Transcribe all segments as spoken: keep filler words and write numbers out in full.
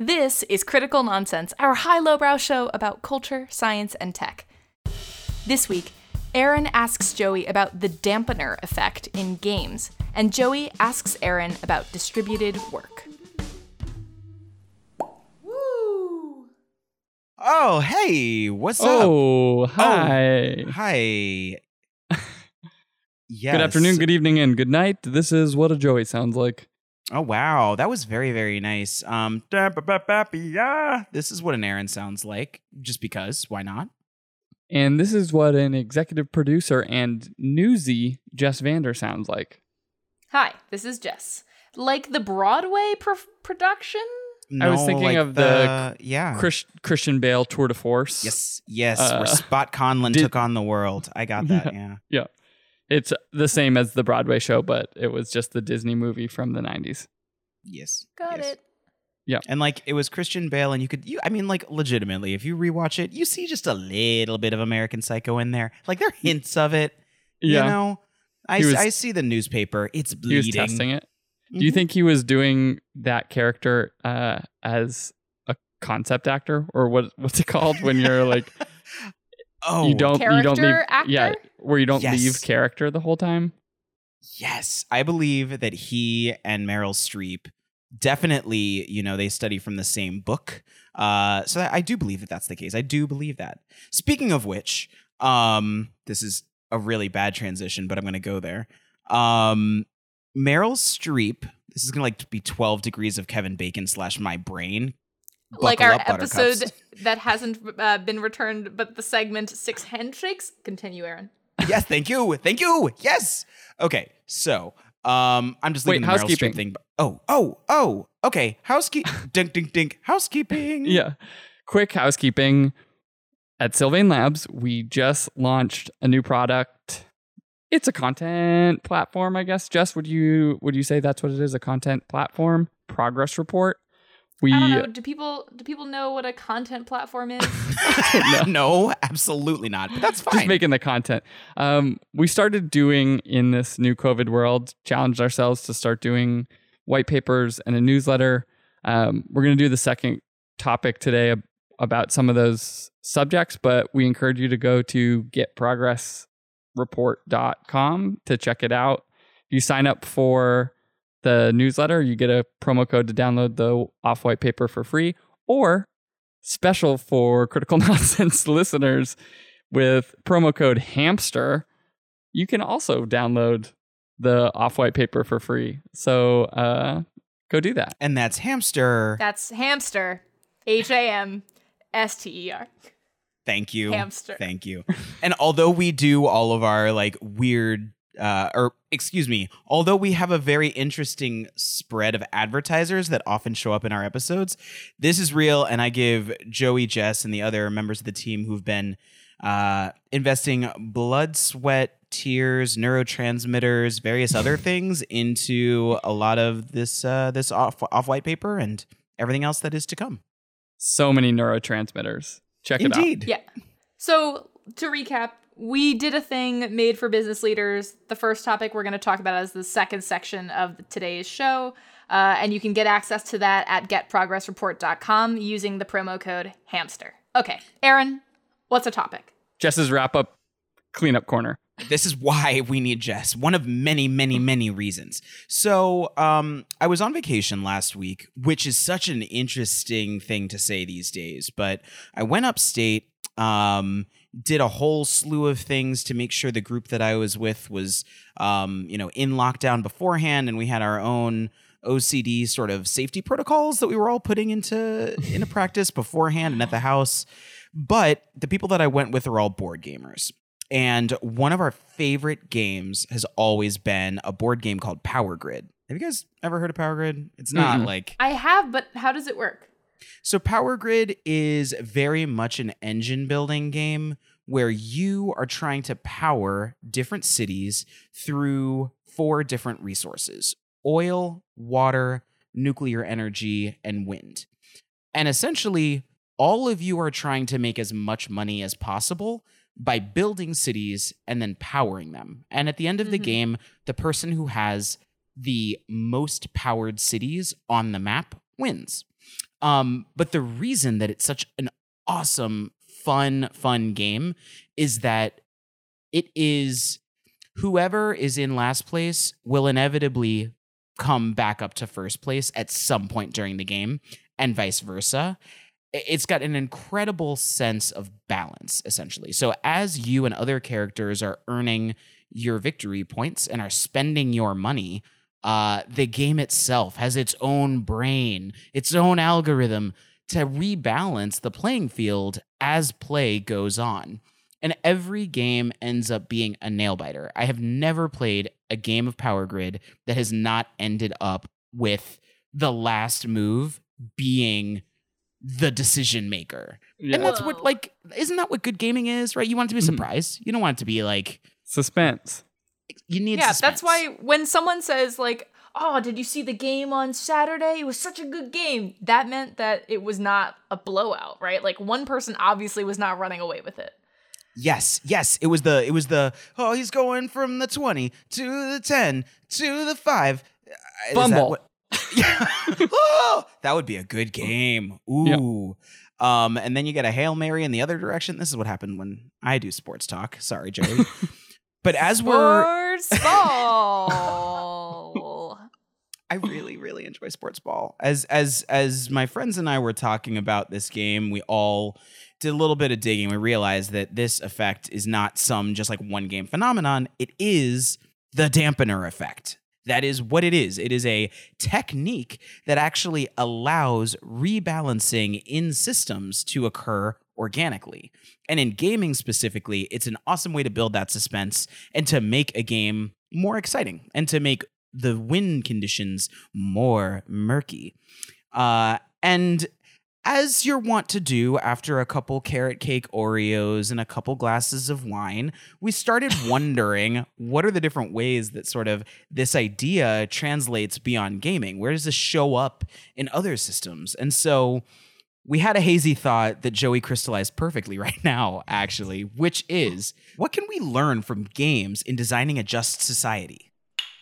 This is Critical Nonsense, our high-lowbrow show about culture, science, and tech. This week, Aaron asks Joey about the dampener effect in games, and Joey asks Aaron about distributed work. Woo! Oh, hey, what's oh, up? Oh, hi. Hi. Yes. Good afternoon, good evening, and good night. This is what a Joey sounds like. Oh, wow. That was very, very nice. Um, this is what an Aaron sounds like, just because. Why not? And this is what an executive producer and newsy Jess Vander sounds like. Hi, this is Jess. Like the Broadway pr- production? No, I was thinking like of the, the yeah Chris, Christian Bale tour de force. Yes, yes, Uh, where Spot Conlon did- took on the world. I got that, yeah. Yeah. It's the same as the Broadway show, but it was just the Disney movie from the nineties. Yes. Got yes. it. Yeah. And like it was Christian Bale, and you could, you, I mean, like legitimately, if you rewatch it, you see just a little bit of American Psycho in there. Like there are hints of it. Yeah. You know, I, He was- I see the newspaper. It's He bleeding. was testing it. Mhm. Do you think he was doing that character uh, as a concept actor, or what? What's it called when you're like Oh, you don't you don't leave Character actor? yeah where you don't Yes. leave character the whole time? yes, I believe that he and Meryl Streep definitely, you know, they study from the same book. Uh, so I do believe that that's the case. I do believe that. Speaking of which, um, this is a really bad transition, but I'm going to go there. Um, Meryl Streep. This is going to like be twelve degrees of Kevin Bacon slash my brain. Like Buckle our up, buttercups. episode that hasn't uh, been returned, but the segment Six Handshakes. Continue, Aaron. Yes, thank you, thank you. Yes. Okay, so um, I'm just Wait, leaving the Meryl housekeeping. Streep thing. Oh, oh, oh. Okay, housekeeping. dink, dink, dink. Housekeeping. Yeah. Quick housekeeping. At Sylvain Labs, we just launched a new product. It's a content platform, I guess. Jess, would you would you say that's what it is? A content platform? Progress report? We I don't know. Do people do people know what a content platform is? No. No, absolutely not. But that's fine. Just making the content. Um, we started doing in this new COVID world, challenged ourselves to start doing white papers and a newsletter. Um, we're going to do the second topic today ab- about some of those subjects, but we encourage you to go to get progress report dot com to check it out. If you sign up for the newsletter, you get a promo code to download the off-white paper for free, or special for Critical Nonsense listeners with promo code HAMSTER, you can also download the off-white paper for free. So uh, go do that. And that's hamster. That's hamster. H A M S T E R. Thank you. Hamster. Thank you. And although we do all of our like weird uh or excuse me, although we have a very interesting spread of advertisers that often show up in our episodes, this is real, and I give Joey, Jess, and the other members of the team who've been uh investing blood, sweat, tears, neurotransmitters, various other things into a lot of this uh this off off white paper and everything else that is to come. So many neurotransmitters. Check Indeed. Yeah. So to recap, we did a thing made for business leaders. The first topic we're going to talk about is the second section of today's show. Uh, and you can get access to that at get progress report dot com using the promo code HAMSTER. Okay, Aaron, what's a topic? it out. Jess's wrap-up cleanup corner. This is why we need Jess. One of many, many, many reasons. So um, I was on vacation last week, which is such an interesting thing to say these days. But I went upstate, um, did a whole slew of things to make sure the group that I was with was, um, you know, in lockdown beforehand, and we had our own O C D sort of safety protocols that we were all putting into into practice beforehand and at the house. But the people that I went with are all board gamers. And one of our favorite games has always been a board game called Power Grid. Have you guys ever heard of Power Grid? It's not Mm-mm. like... I have, but how does it work? So Power Grid is very much an engine building game where you are trying to power different cities through four different resources: oil, water, nuclear energy, and wind. And essentially, all of you are trying to make as much money as possible by building cities and then powering them. And at the end of the Mhm. game, the person who has the most powered cities on the map wins. Um, but the reason that it's such an awesome, fun, fun game is that it is whoever is in last place will inevitably come back up to first place at some point during the game, and vice versa. It's got an incredible sense of balance, essentially. So as you and other characters are earning your victory points and are spending your money, uh, the game itself has its own brain, its own algorithm to rebalance the playing field as play goes on. And every game ends up being a nail-biter. I have never played a game of Power Grid that has not ended up with the last move being the decision maker. Yeah. And that's what, like, isn't that what good gaming is, right? You want it to be a surprise. Mm-hmm. You don't want it to be like suspense. You need yeah, suspense. That's why when someone says like, oh, did you see the game on Saturday? It was such a good game. That meant that it was not a blowout, right? Like one person obviously was not running away with it. Yes, yes. It was the, it was the, oh, he's going from the twenty to the ten to the five. Fumble. Yeah. Oh, that would be a good game. Ooh. Yep. Um, and then you get a Hail Mary in the other direction. This is what happened when I do sports talk. Sorry, Joey. But as sports we're sports ball. I really, really enjoy sports ball. As as as my friends and I were talking about this game, we all did a little bit of digging. We realized that this effect is not some just like one game phenomenon. It is the dampener effect. That is what it is. It is a technique that actually allows rebalancing in systems to occur organically. And in gaming specifically, it's an awesome way to build that suspense and to make a game more exciting and to make the win conditions more murky. Uh, and as you're wont to do after a couple carrot cake Oreos and a couple glasses of wine, we started wondering what are the different ways that sort of this idea translates beyond gaming? Where does this show up in other systems? And so we had a hazy thought that Joey crystallized perfectly right now, actually, which is, what can we learn from games in designing a just society?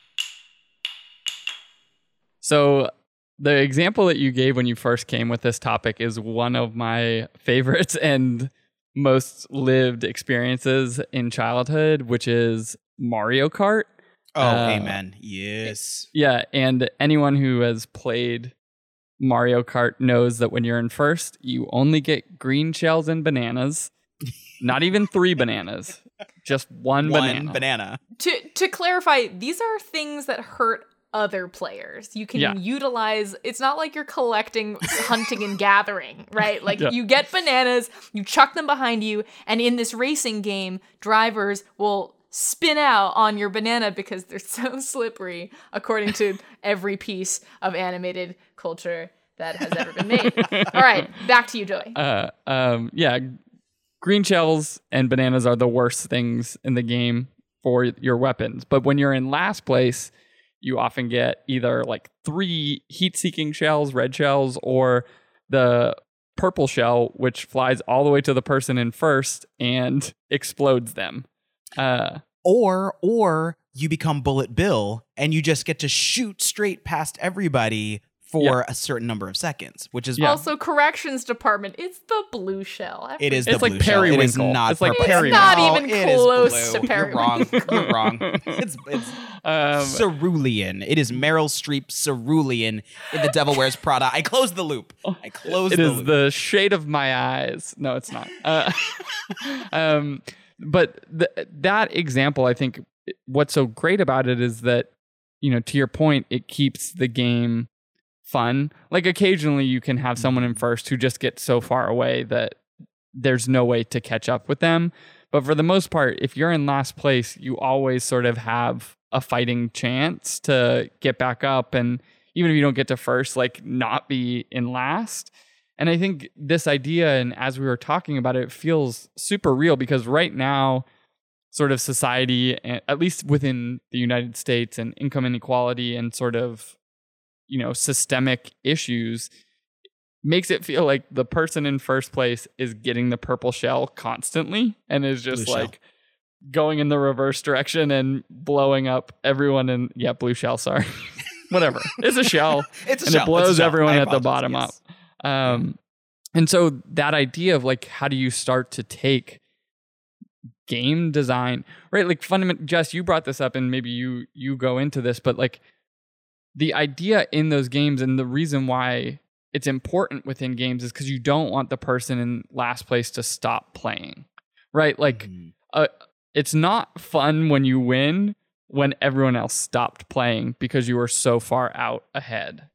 So the example that you gave when you first came with this topic is one of my favorites and most lived experiences in childhood, which is Mario Kart. Oh, uh, amen. Yes. Yeah, and anyone who has played Mario Kart knows that when you're in first, you only get green shells and bananas. Not even three bananas, just one, one banana. banana. To to clarify, these are things that hurt other players. You can yeah. utilize, it's not like you're collecting, hunting and gathering, right? Like yeah. you get bananas, you chuck them behind you, and in this racing game, drivers will spin out on your banana because they're so slippery, according to every piece of animated culture that has ever been made. All right, back to you, Joey. Uh, um, yeah, green shells and bananas are the worst things in the game for your weapons. But when you're in last place, you often get either like three heat-seeking shells, red shells, or the purple shell, which flies all the way to the person in first and explodes them. Uh, or or you become Bullet Bill and you just get to shoot straight past everybody for yeah. a certain number of seconds, which is yeah. also corrections department. It's the blue shell. It is the it's blue like shell. Periwinkle. It is not. It's like purple. Periwinkle. It's not even oh, close to Periwinkle. You're wrong. You're wrong. It's it's um, cerulean. It is Meryl Streep cerulean in The Devil Wears Prada. I closed the loop. I closed. It the is loop. the shade of my eyes. No, it's not. Uh, um, but th- that example, I think, what's so great about it is that, you know, to your point, it keeps the game fun. Like occasionally you can have someone in first who just gets so far away that there's no way to catch up with them. But for the most part, if you're in last place, you always sort of have a fighting chance to get back up. And even if you don't get to first, like not be in last. And I think this idea, and as we were talking about it, it feels super real because right now, sort of society, at least within the United States, and income inequality and sort of, you know, systemic issues makes it feel like the person in first place is getting the purple shell constantly and is just blue like shell. Going in the reverse direction and blowing up everyone in, yeah, blue shell, sorry. Whatever. It's a shell. It's a and shell. it blows it's a shell. everyone I at the bottom yes. up. Um, and so that idea of like, how do you start to take game design, right? Like fundamental, Jess, you brought this up and maybe you, you go into this, but like the idea in those games and the reason why it's important within games is because you don't want the person in last place to stop playing, right? Like mm-hmm. uh, it's not fun when you win when everyone else stopped playing because you were so far out ahead.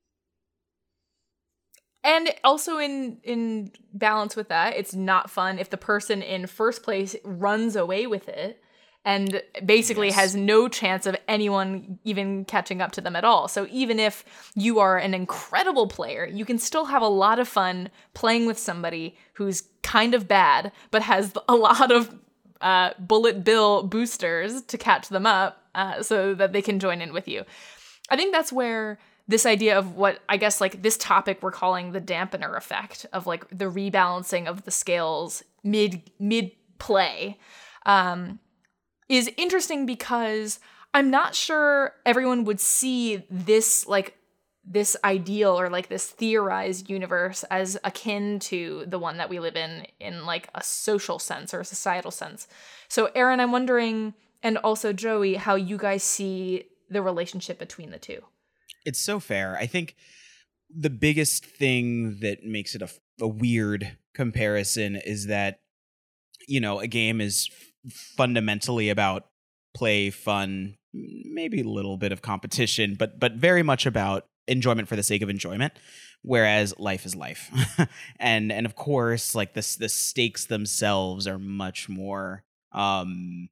And also in in balance with that, it's not fun if the person in first place runs away with it and basically yes. has no chance of anyone even catching up to them at all. So even if you are an incredible player, you can still have a lot of fun playing with somebody who's kind of bad, but has a lot of uh, bullet bill boosters to catch them up uh, so that they can join in with you. I think that's where this idea of what I guess like this topic we're calling the dampener effect of like the rebalancing of the scales mid mid play um, is interesting because I'm not sure everyone would see this like this ideal or like this theorized universe as akin to the one that we live in in like a social sense or a societal sense. So Aaron, I'm wondering, and also Joey, how you guys see the relationship between the two. It's so fair. I think the biggest thing that makes it a, a weird comparison is that, you know, a game is f- fundamentally about play, fun, maybe a little bit of competition, but but very much about enjoyment for the sake of enjoyment, whereas life is life. and and of course, like the the stakes themselves are much more um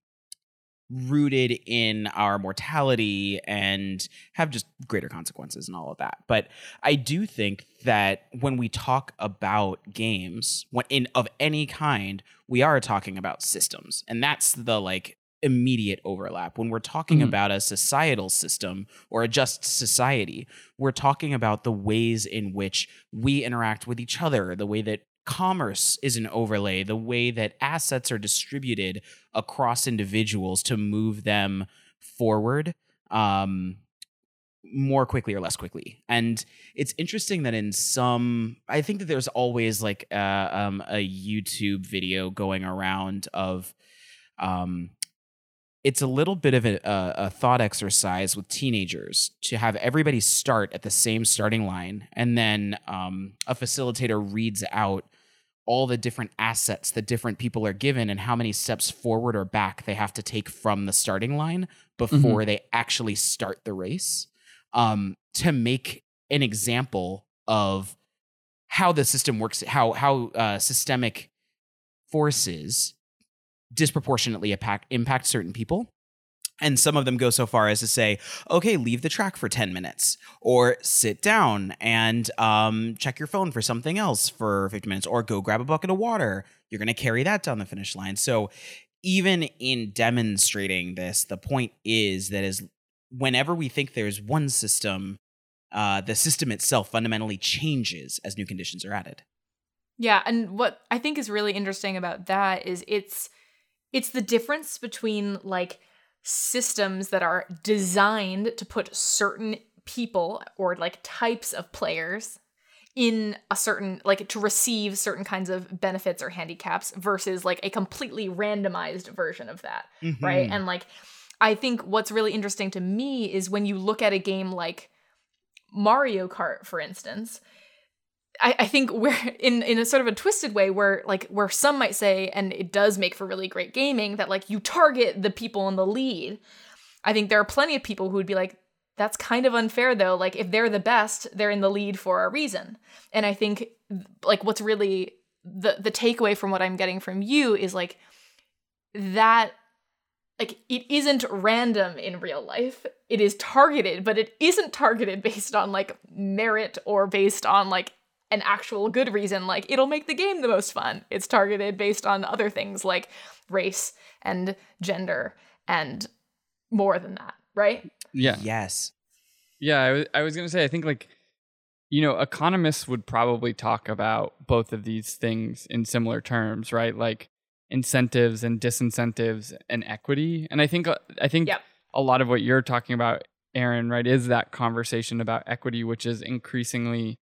rooted in our mortality and have just greater consequences and all of that. But I do think that when we talk about games, when in of any kind, we are talking about systems. And that's the like immediate overlap. When we're talking mm-hmm. about a societal system or a just society, we're talking about the ways in which we interact with each other, the way that commerce is an overlay, the way that assets are distributed across individuals to move them forward um, more quickly or less quickly. And it's interesting that in some, I think that there's always like a, um, a YouTube video going around of, um, it's a little bit of a, a thought exercise with teenagers to have everybody start at the same starting line. And then um, a facilitator reads out all the different assets that different people are given and how many steps forward or back they have to take from the starting line before mm-hmm. they actually start the race, um, to make an example of how the system works, how, how uh, systemic forces disproportionately impact, impact certain people. And some of them go so far as to say, okay, leave the track for ten minutes or sit down and um, check your phone for something else for fifty minutes or go grab a bucket of water. You're going to carry that down the finish line. So even in demonstrating this, the point is that is whenever we think there's one system, uh, the system itself fundamentally changes as new conditions are added. Yeah. And what I think is really interesting about that is it's, It's the difference between like systems that are designed to put certain people or like types of players in a certain, like to receive certain kinds of benefits or handicaps versus like a completely randomized version of that, mm-hmm. right? And like, I think what's really interesting to me is when you look at a game like Mario Kart, for instance, I, I think we're in, in a sort of a twisted way where like where some might say, and it does make for really great gaming, that like you target the people in the lead. I think there are plenty of people who would be like, that's kind of unfair though. Like if they're the best, they're in the lead for a reason. And I think like what's really the, the takeaway from what I'm getting from you is like that like it isn't random in real life. It is targeted, but it isn't targeted based on like merit or based on like an actual good reason, like it'll make the game the most fun. It's targeted based on other things like race and gender and more than that, right? Yeah. Yes. Yeah, I was, I was going to say, I think like, you know, economists would probably talk about both of these things in similar terms, right? Like incentives and disincentives and equity. And I think, I think yep. a lot of what you're talking about, Aaron, right, is that conversation about equity, which is increasingly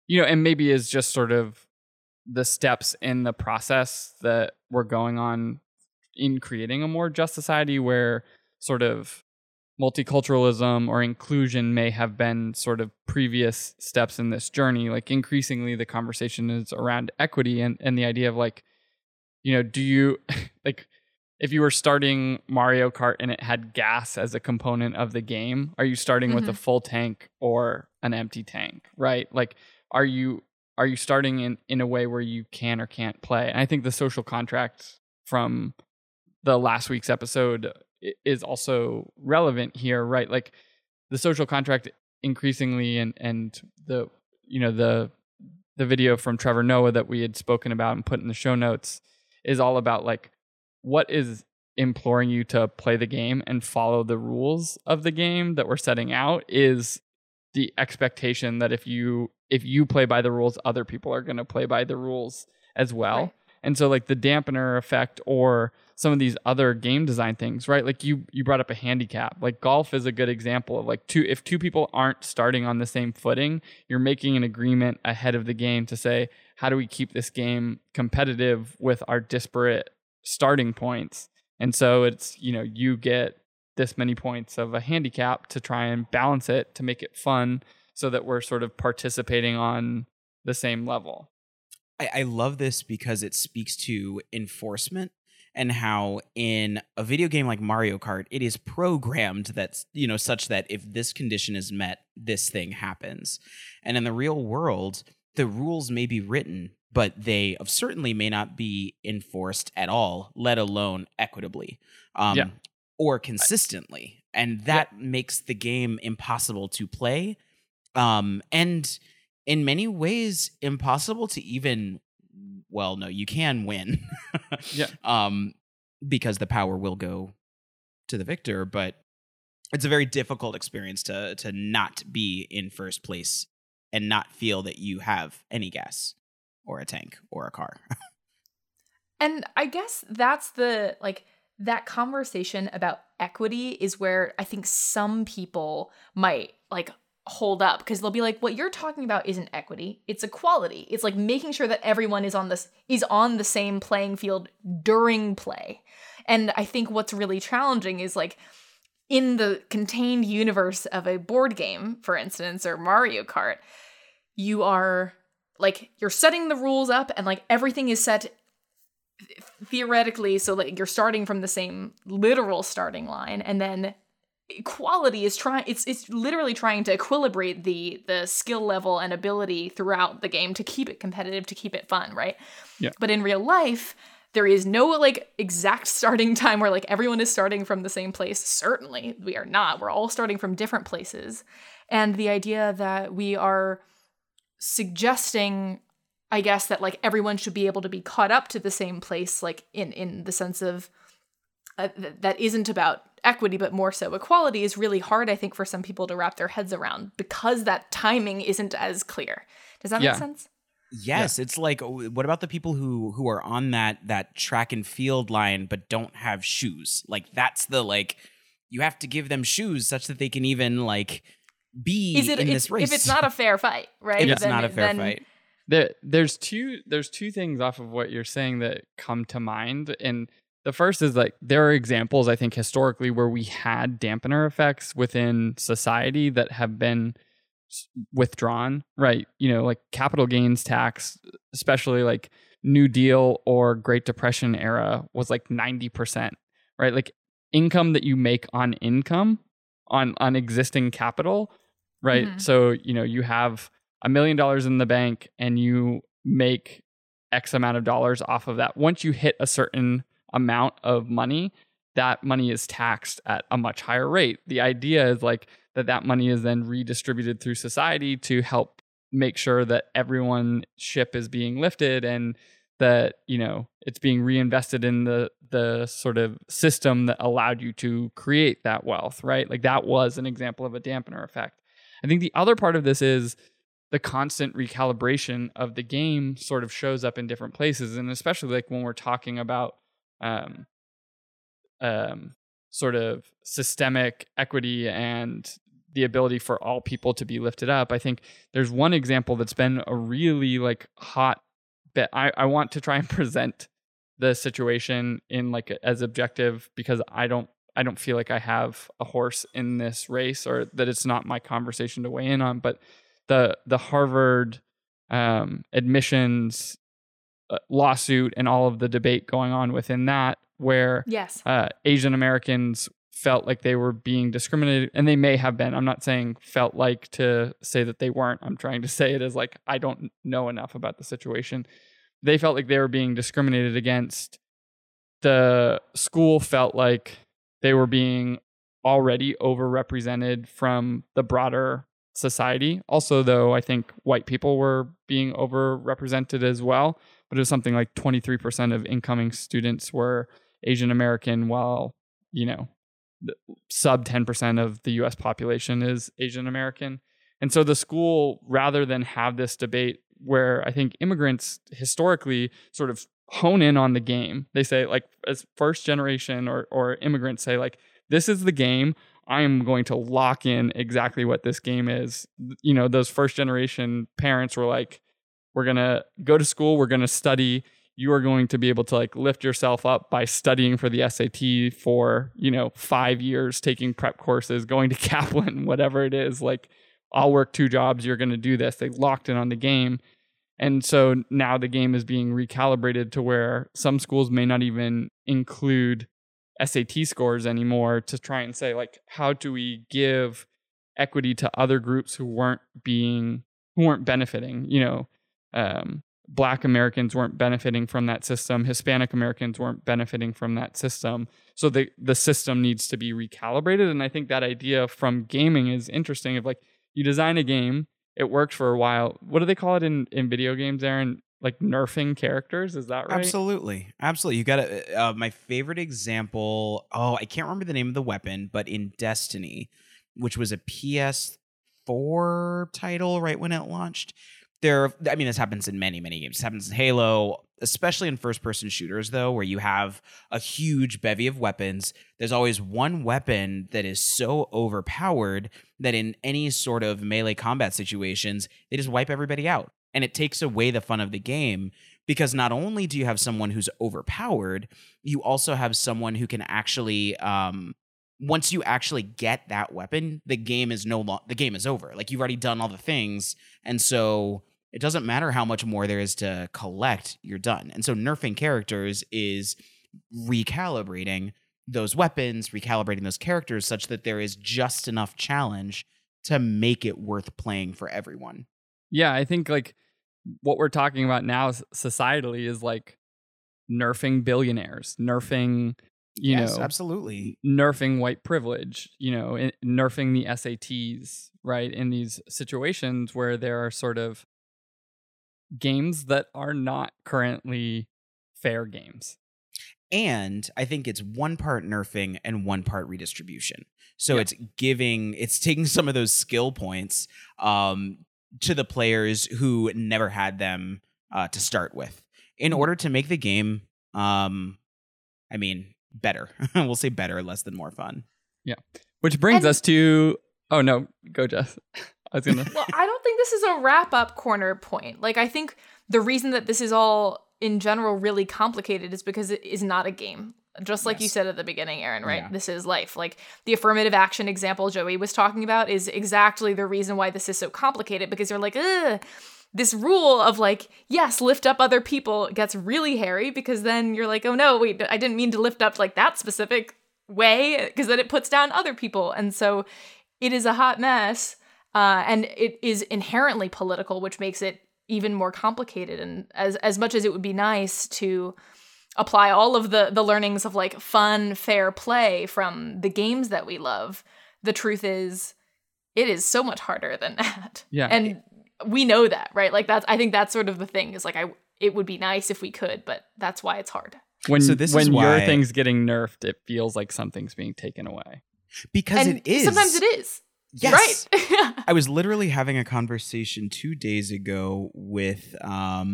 you know, and maybe is just sort of the steps in the process that we're going on in creating a more just society, where sort of multiculturalism or inclusion may have been sort of previous steps in this journey. Like increasingly the conversation is around equity and, and the idea of like, you know, do you like, if you were starting Mario Kart and it had gas as a component of the game, are you starting mm-hmm. with a full tank or an empty tank, right? Like, are you are you starting in, in a way where you can or can't play? And I think the social contract from the last week's episode is also relevant here, right? Like the social contract increasingly, and and the you know the the video from Trevor Noah that we had spoken about and put in the show notes is all about like what is imploring you to play the game and follow the rules of the game that we're setting out is the expectation that if you if you play by the rules, other people are going to play by the rules as well. Right. And so like the dampener effect or some of these other game design things, right? Like you you brought up a handicap. Like golf is a good example of like two if two people aren't starting on the same footing, you're making an agreement ahead of the game to say, how do we keep this game competitive with our disparate starting points? And so it's, you know, you get this many points of a handicap to try and balance it to make it fun so that we're sort of participating on the same level. I, I love this because it speaks to enforcement and how in a video game like Mario Kart, it is programmed that's, you know, such that if this condition is met, this thing happens. And in the real world, the rules may be written, but they certainly may not be enforced at all, let alone equitably um, yeah. or consistently. And that yeah. makes the game impossible to play. Um, and in many ways, impossible to even, well, no, you can win. yeah. Um, because the power will go to the victor, but it's a very difficult experience to to not be in first place and not feel that you have any gas or a tank or a car. And I guess that's the, like, that conversation about equity is where I think some people might, like, hold up, because they'll be like, what you're talking about isn't equity, it's equality. It's like making sure that everyone is on this is on the same playing field during play. And I think what's really challenging is like in the contained universe of a board game, for instance, or Mario Kart, you are like you're setting the rules up and like everything is set theoretically so like you're starting from the same literal starting line, and then equality is trying it's it's literally trying to equilibrate the the skill level and ability throughout the game to keep it competitive, to keep it fun, right? Yeah. But in real life, there is no like exact starting time where like everyone is starting from the same place. Certainly we are not. We're all starting from different places. And the idea that we are suggesting, I guess, that like everyone should be able to be caught up to the same place, like in in the sense of uh, th- that isn't about equity, but more so equality, is really hard, I think, for some people to wrap their heads around because that timing isn't as clear. Does that yeah. make sense? Yes, yeah. It's like, what about the people who who are on that that track and field line but don't have shoes? Like that's the like you have to give them shoes such that they can even like be Is it, in if, this race. If it's not a fair fight, right? If it's then, not a fair then, fight. There, there's two there's two things off of what you're saying that come to mind. And the first is like there are examples, I think, historically where we had dampener effects within society that have been withdrawn, right? You know, like capital gains tax, especially like New Deal or Great Depression era, was like ninety percent, right? Like income that you make on income on on existing capital, right? Mm-hmm. So, you know, you have a million dollars in the bank and you make X amount of dollars off of that. Once you hit a certain amount of money, that money is taxed at a much higher rate. The idea is like that that money is then redistributed through society to help make sure that everyone's ship is being lifted and that, you know, it's being reinvested in the the sort of system that allowed you to create that wealth, right? Like that was an example of a dampener effect. I think the other part of this is the constant recalibration of the game sort of shows up in different places. And especially like when we're talking about um, um, sort of systemic equity and the ability for all people to be lifted up. I think there's one example that's been a really like hot bit. I, I want to try and present the situation in like as objective, because I don't I don't feel like I have a horse in this race, or that it's not my conversation to weigh in on. But the the Harvard um, admissions uh, lawsuit and all of the debate going on within that, where yes. uh, Asian Americans felt like they were being discriminated, and they may have been. I'm not saying felt like to say that they weren't. I'm trying to say it as like, I don't know enough about the situation. They felt like they were being discriminated against. The school felt like they were being already overrepresented from the broader society. Also, though, I think white people were being overrepresented as well, but it was something like twenty-three percent of incoming students were Asian American, while, you know, sub ten percent of the U S population is Asian American. And so the school, rather than have this debate where I think immigrants historically sort of hone in on the game, they say, like, as first generation or or immigrants say, like, this is the game. I am going to lock in exactly what this game is. You know, those first generation parents were like, we're going to go to school, we're going to study. You are going to be able to like lift yourself up by studying for the S A T for, you know, five years, taking prep courses, going to Kaplan, whatever it is. Like, I'll work two jobs, you're going to do this. They locked in on the game. And so now the game is being recalibrated to where some schools may not even include S A T scores anymore, to try and say, like, how do we give equity to other groups who weren't being, who weren't benefiting, you know, um, Black Americans weren't benefiting from that system. Hispanic Americans weren't benefiting from that system. So the the system needs to be recalibrated. And I think that idea from gaming is interesting. Of like, you design a game, it worked for a while. What do they call it in, in video games, Aaron? Like nerfing characters? Is that right? Absolutely. Absolutely. You got to, uh, my favorite example. Oh, I can't remember the name of the weapon, but in Destiny, which was a P S four title right when it launched, There, I mean, this happens in many, many games. This happens in Halo, especially in first-person shooters, though, where you have a huge bevy of weapons. There's always one weapon that is so overpowered that in any sort of melee combat situations, they just wipe everybody out. And it takes away the fun of the game, because not only do you have someone who's overpowered, you also have someone who can actually... Um, once you actually get that weapon, the game is no lo- the game is over. Like, you've already done all the things, and so... it doesn't matter how much more there is to collect, you're done. And so nerfing characters is recalibrating those weapons, recalibrating those characters such that there is just enough challenge to make it worth playing for everyone. Yeah, I think like what we're talking about now societally is like nerfing billionaires, nerfing, you yes, know, absolutely. nerfing white privilege, you know, nerfing the S A Ts, right? In these situations where there are sort of games that are not currently fair games. And I think it's one part nerfing and one part redistribution. So yeah. it's giving, it's taking some of those skill points um, to the players who never had them uh, to start with, in order to make the game, um, I mean, better. We'll say better, less than more fun. Yeah. Which brings and- us to, oh no, go Jess. I was gonna. Well, I don't think this is a wrap-up corner point. Like, I think the reason that this is all, in general, really complicated is because it is not a game. Just like yes. you said at the beginning, Aaron, right? Yeah. This is life. Like, the affirmative action example Joey was talking about is exactly the reason why this is so complicated, because you're like, ugh, this rule of like, yes, lift up other people gets really hairy, because then you're like, oh no, wait, I didn't mean to lift up like that specific way, because then it puts down other people. And so it is a hot mess. Uh, and it is inherently political, which makes it even more complicated. And as as much as it would be nice to apply all of the the learnings of like fun, fair play from the games that we love, the truth is, it is so much harder than that. Yeah, and we know that, right? Like, that's, I think that's sort of the thing. Is like, I it would be nice if we could, but that's why it's hard. When so this when is your why... thing's getting nerfed, it feels like something's being taken away. Because and it is. Sometimes it is. Yes. Right. I was literally having a conversation two days ago with um,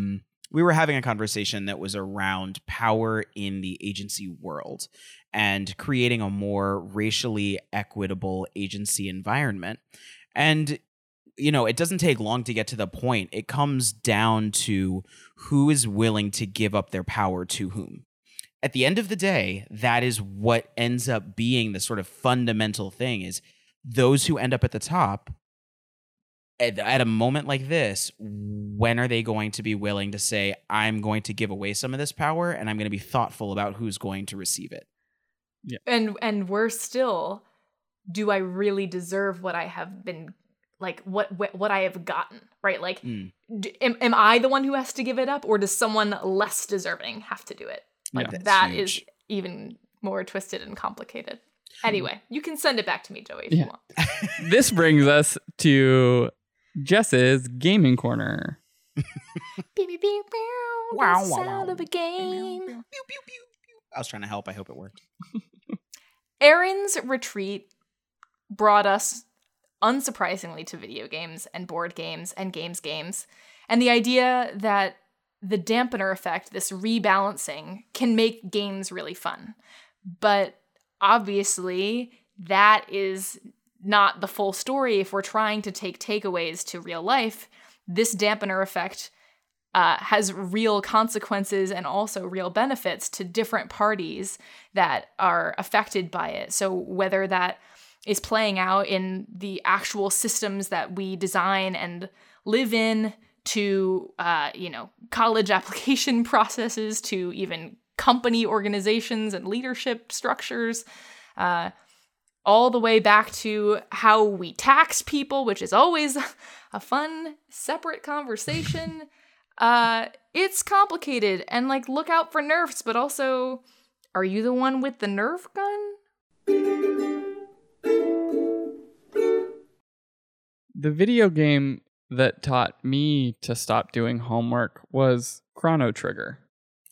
we were having a conversation that was around power in the agency world and creating a more racially equitable agency environment. And, you know, it doesn't take long to get to the point. It comes down to who is willing to give up their power to whom. At the end of the day, that is what ends up being the sort of fundamental thing, is those who end up at the top at, at a moment like this, when are they going to be willing to say, I'm going to give away some of this power and I'm going to be thoughtful about who's going to receive it? Yeah. And and we're still, do I really deserve what I have been, like what what, what I have gotten, right? Like, mm. d- am, am I the one who has to give it up, or does someone less deserving have to do it? Like yeah, that huge. Is even more twisted and complicated. Anyway, you can send it back to me, Joey, if yeah. you want. This brings us to Jess's gaming corner. Wow, sound of a game. I was trying to help. I hope it worked. Aaron's retreat brought us, unsurprisingly, to video games and board games and games games. And the idea that the dampener effect, this rebalancing, can make games really fun. But obviously, that is not the full story. If we're trying to take takeaways to real life, this dampener effect uh, has real consequences and also real benefits to different parties that are affected by it. So whether that is playing out in the actual systems that we design and live in, to, uh, you know, college application processes, to even company organizations and leadership structures, uh, all the way back to how we tax people, which is always a fun, separate conversation. uh, it's complicated, and, like, look out for nerfs, but also, are you the one with the Nerf gun? The video game that taught me to stop doing homework was Chrono Trigger.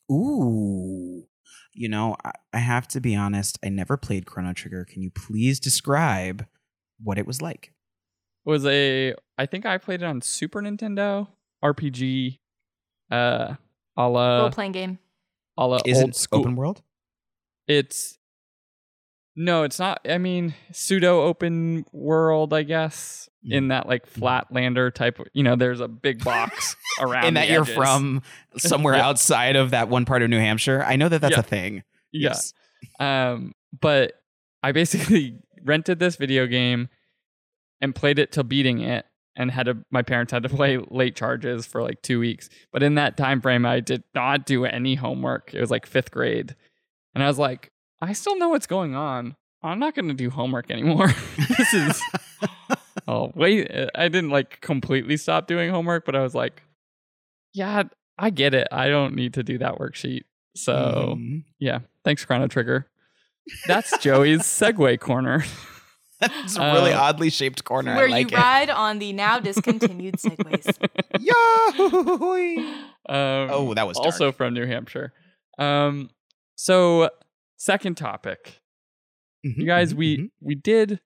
Ooh. You know, I, I have to be honest, I never played Chrono Trigger. Can you please describe what it was like? It was a, I think I played it on Super Nintendo, R P G, uh, a la... role-playing game. A la Is old it school. Open world? It's, no, it's not, I mean, pseudo open world, I guess. In that, like, Flatlander type of, you know, there's a big box around in that the you're edges. from somewhere yeah. outside of that one part of New Hampshire. I know that that's yeah. a thing. Yeah. Yes. Um, but I basically rented this video game and played it till beating it, and had to, my parents had to play late charges for like two weeks. But in that time frame, I did not do any homework. It was like fifth grade. And I was like, I still know what's going on. I'm not going to do homework anymore. This is... Oh, wait, I didn't like completely stop doing homework, but I was like, yeah, I get it. I don't need to do that worksheet. So, mm-hmm. yeah, thanks, Chrono Trigger. That's Joey's Segway corner. That's a really uh, oddly shaped corner. Where I like you it. ride on the now discontinued Segways. Yahoo! Um, oh, that was dark. Also from New Hampshire. Um, so, second topic. Mm-hmm, you guys, mm-hmm, we mm-hmm. we did...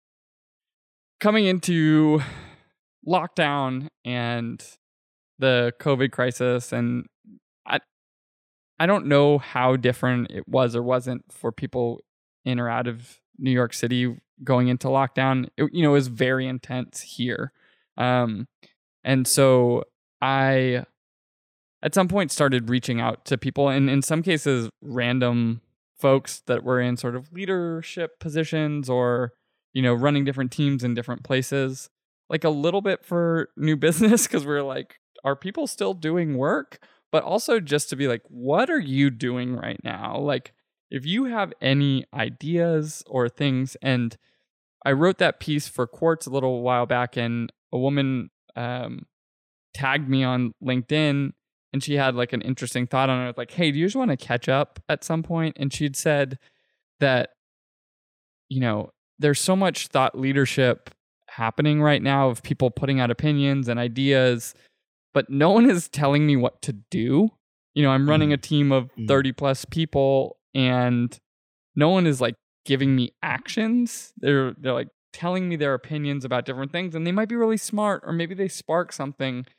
Coming into lockdown and the COVID crisis, and I, I don't know how different it was or wasn't for people in or out of New York City going into lockdown. It, you know, it was very intense here. Um, and so I, at some point, started reaching out to people, and in some cases, random folks that were in sort of leadership positions or, you know, running different teams in different places, like a little bit for new business, because we're like, are people still doing work? But also just to be like, what are you doing right now? Like, if you have any ideas or things. And I wrote that piece for Quartz a little while back, and a woman um, tagged me on LinkedIn, and she had like an interesting thought on it. I was like, hey, do you just want to catch up at some point? And she'd said that, you know, there's so much thought leadership happening right now of people putting out opinions and ideas, but no one is telling me what to do. You know, I'm running a team of thirty plus people, and no one is like giving me actions. They're they're like telling me their opinions about different things, and they might be really smart, or maybe they spark something,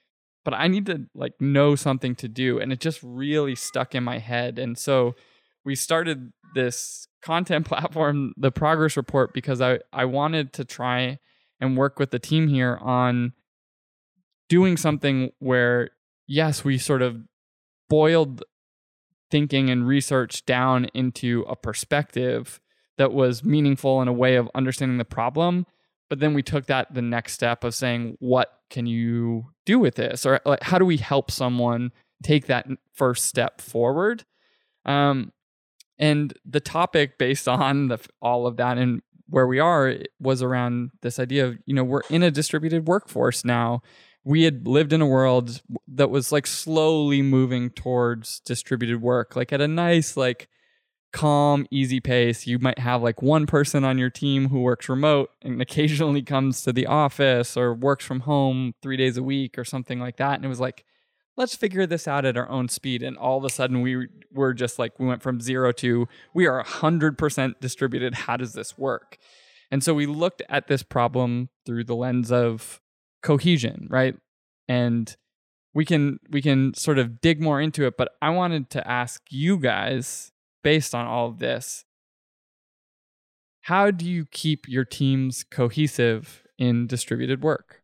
but I need to like know something to do. And it just really stuck in my head. And so we started this content platform, the Progress Report, because I, I wanted to try and work with the team here on doing something where, yes, we sort of boiled thinking and research down into a perspective that was meaningful in a way of understanding the problem. But then we took that the next step of saying, what can you do with this? Or like, how do we help someone take that first step forward? Um, and the topic based on the, all of that and where we are was around this idea of, you know, we're in a distributed workforce now. We had lived in a world that was like slowly moving towards distributed work, like at a nice, like calm, easy pace. You might have like one person on your team who works remote and occasionally comes to the office or works from home three days a week or something like that. And it was like, let's figure this out at our own speed. And all of a sudden we were just like, we went from zero to we are one hundred percent distributed. How does this work? And so we looked at this problem through the lens of cohesion, right? And we can we can sort of dig more into it, but I wanted to ask you guys, based on all of this, how do you keep your teams cohesive in distributed work?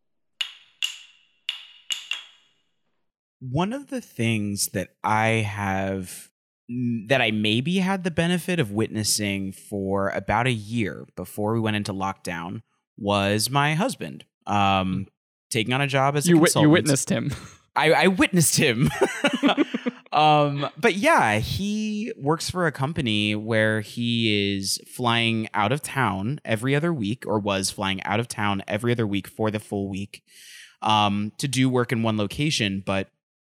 One of the things that I have that I maybe had the benefit of witnessing for about a year before we went into lockdown was my husband. Um, taking on a job as a you consultant. You witnessed him. I, I witnessed him. um, but yeah, he works for a company where he is flying out of town every other week, or was flying out of town every other week for the full week um, to do work in one location. But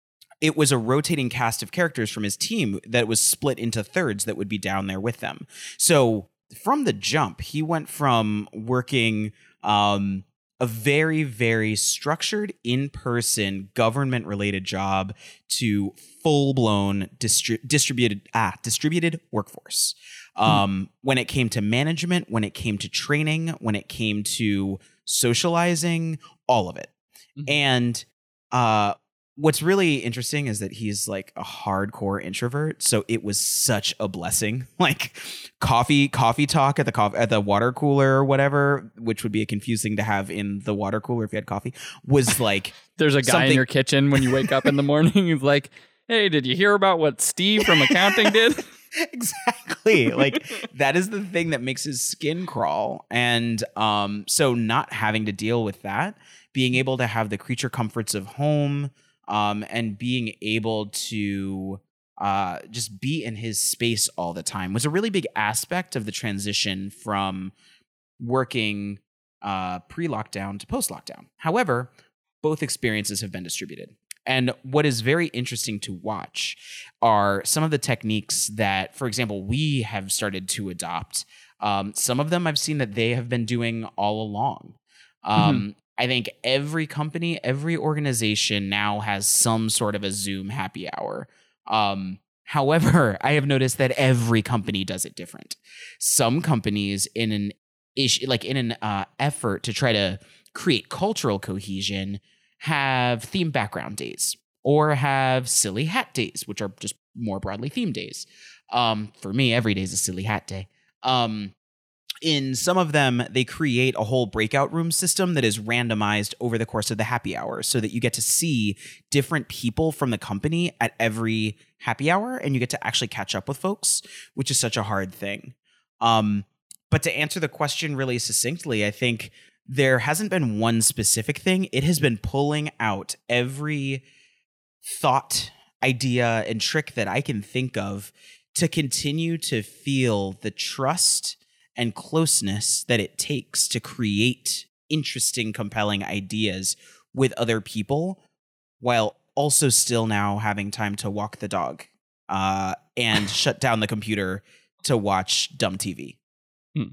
it was a rotating cast of characters from his team that was split into thirds that would be down there with them. So from the jump, he went from working um, a very, very structured in-person government-related job to full-blown distri- distributed ah distributed workforce. Um, mm-hmm. When it came to management, when it came to training, when it came to socializing, all of it. Mm-hmm. And uh, what's really interesting is that he's like a hardcore introvert, so it was such a blessing. Like coffee, coffee talk at the coffee at the water cooler or whatever, which would be a confusing to have in the water cooler if you had coffee. Was like there's a guy something- in your kitchen when you wake up in the morning. He's like, "Hey, did you hear about what Steve from accounting did?" Exactly. Like that is the thing that makes his skin crawl, and um, so not having to deal with that, being able to have the creature comforts of home. Um, and being able to uh, just be in his space all the time was a really big aspect of the transition from working uh, pre-lockdown to post-lockdown. However, both experiences have been distributed. And what is very interesting to watch are some of the techniques that, for example, we have started to adopt. Um, some of them I've seen that they have been doing all along. Um, mm-hmm. I think every company, every organization now has some sort of a Zoom happy hour. Um, however, I have noticed that every company does it different. Some companies, in an issue, like in an uh, effort to try to create cultural cohesion, have theme background days or have silly hat days, which are just more broadly themed days. Um, for me, every day is a silly hat day. Um, In some of them, they create a whole breakout room system that is randomized over the course of the happy hour so that you get to see different people from the company at every happy hour and you get to actually catch up with folks, which is such a hard thing. Um, but to answer the question really succinctly, I think there hasn't been one specific thing. It has been pulling out every thought, idea, and trick that I can think of to continue to feel the trust and closeness that it takes to create interesting, compelling ideas with other people while also still now having time to walk the dog uh, and shut down the computer to watch dumb T V. Hmm.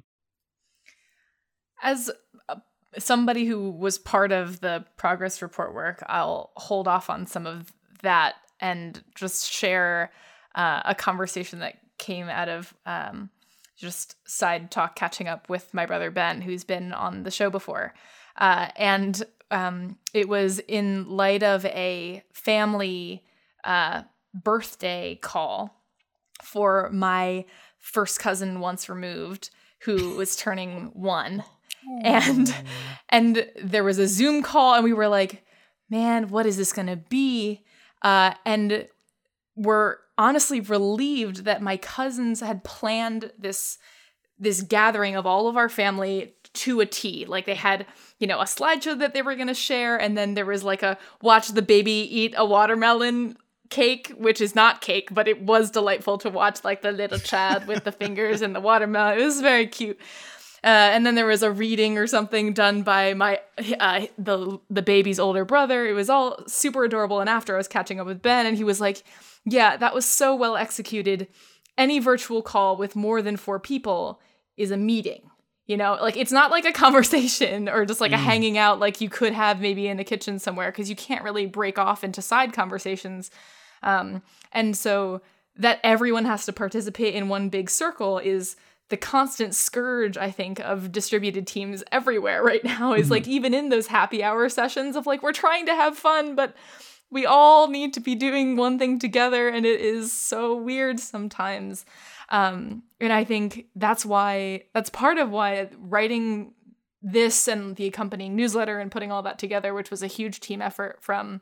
As uh, somebody who was part of the Progress Report work, I'll hold off on some of that and just share uh, a conversation that came out of um, just side talk catching up with my brother Ben, who's been on the show before. Uh, and um, it was in light of a family uh, birthday call for my first cousin once removed, who was turning one. And and there was a Zoom call, and we were like, man, what is this going to be? Uh, and we're honestly relieved that my cousins had planned this this gathering of all of our family to a T. Like they had, you know, a slideshow that they were going to share, and then there was like a watch the baby eat a watermelon cake, which is not cake, but it was delightful to watch, like the little child with the fingers and the watermelon. It was very cute. Uh, and then there was a reading or something done by my uh, the the baby's older brother. It was all super adorable. And after I was catching up with Ben, and he was like, yeah, that was so well executed. Any virtual call with more than four people is a meeting. You know, like it's not like a conversation or just like mm. a hanging out like you could have maybe in the kitchen somewhere, because you can't really break off into side conversations. Um, and so that everyone has to participate in one big circle is the constant scourge, I think, of distributed teams everywhere right now, is mm-hmm. like even in those happy hour sessions of like, we're trying to have fun, but we all need to be doing one thing together. And it is so weird sometimes. Um, and I think that's why, that's part of why writing this and the accompanying newsletter and putting all that together, which was a huge team effort from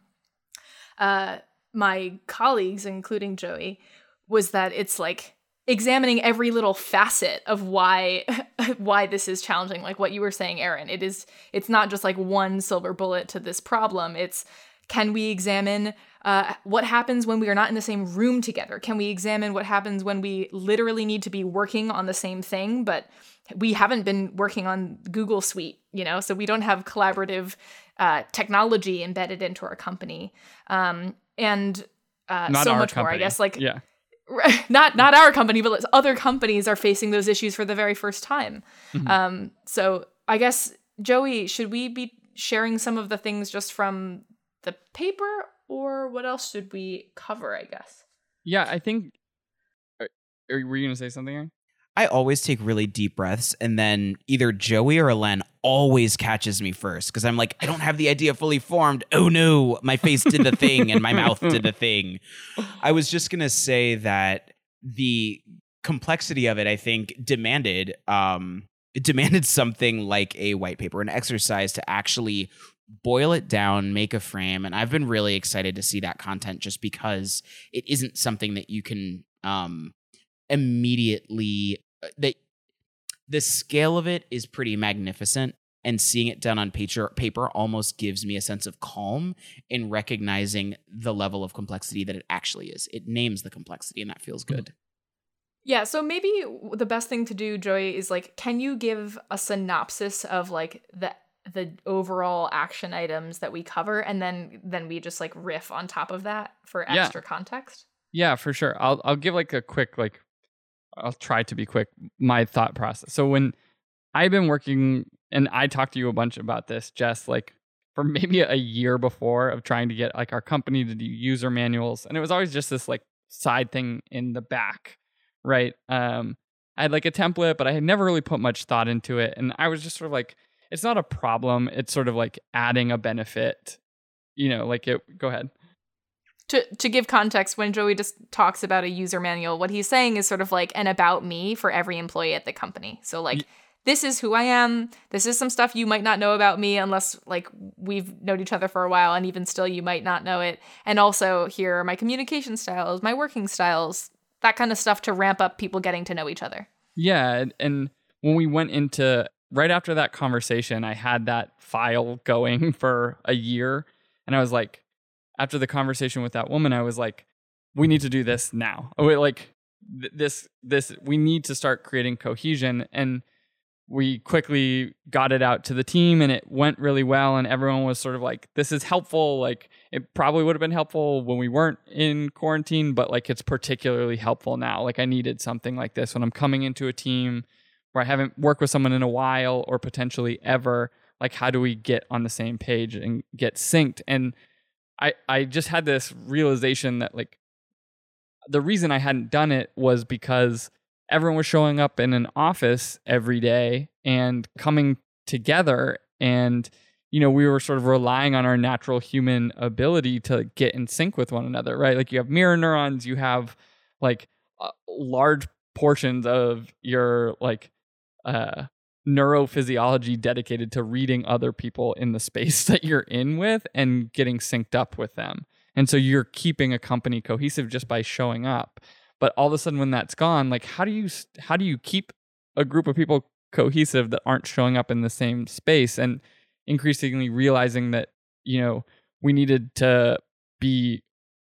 uh, my colleagues, including Joey, was that it's like, examining every little facet of why why this is challenging, like what you were saying, Aaron. It is it's not just like one silver bullet to this problem. It's, can we examine uh, what happens when we are not in the same room together? Can we examine what happens when we literally need to be working on the same thing, but we haven't been working on Google Suite, you know, so we don't have collaborative uh, technology embedded into our company, um, and uh, not so our much company. more. I guess like yeah. Not not our company, but other companies are facing those issues for the very first time. Mm-hmm. Um, so I guess, Joey, should we be sharing some of the things just from the paper, or what else should we cover, I guess? Yeah, I think... Are, are, were you going to say something, Aaron? I always take really deep breaths, and then either Joey or Alen always catches me first, because I'm like, I don't have the idea fully formed. Oh no, my face did the thing and my mouth did the thing. I was just going to say that the complexity of it, I think, demanded um, it demanded something like a white paper, an exercise to actually boil it down, make a frame. And I've been really excited to see that content, just because it isn't something that you can... Um, immediately that the scale of it is pretty magnificent, and seeing it done on paper paper almost gives me a sense of calm in recognizing the level of complexity that it actually is. It names the complexity, and that feels good. Yeah, so maybe the best thing to do, Joey, is like, can you give a synopsis of like the the overall action items that we cover, and then then we just like riff on top of that for extra yeah. context? Yeah, for sure. I'll I'll give like a quick like I'll try to be quick, my thought process. So when I've been working, and I talked to you a bunch about this, Jess, like for maybe a year before, of trying to get like our company to do user manuals. And it was always just this like side thing in the back, right? Um, I had like a template, but I had never really put much thought into it. And I was just sort of like, it's not a problem. It's sort of like adding a benefit, you know, like it, go ahead. To to give context, when Joey just talks about a user manual, what he's saying is sort of like an about me for every employee at the company. So like, this is who I am. This is some stuff you might not know about me, unless like we've known each other for a while, and even still you might not know it. And also, here are my communication styles, my working styles, that kind of stuff to ramp up people getting to know each other. Yeah, and when we went into, right after that conversation, I had that file going for a year, and I was like, after the conversation with that woman, I was like, we need to do this now. Like th- this, this, we need to start creating cohesion. And we quickly got it out to the team, and it went really well. And everyone was sort of like, this is helpful. Like it probably would have been helpful when we weren't in quarantine, but like it's particularly helpful now. Like I needed something like this when I'm coming into a team where I haven't worked with someone in a while, or potentially ever. Like, how do we get on the same page and get synced? And I, I just had this realization that like the reason I hadn't done it was because everyone was showing up in an office every day and coming together, And, you know, we were sort of relying on our natural human ability to get in sync with one another, right? Like you have mirror neurons, you have like uh, large portions of your like uh, neurophysiology dedicated to reading other people in the space that you're in with and getting synced up with them. And so you're keeping a company cohesive just by showing up. But all of a sudden when that's gone, like how do you how do you keep a group of people cohesive that aren't showing up in the same space? And increasingly realizing that, you know, we needed to be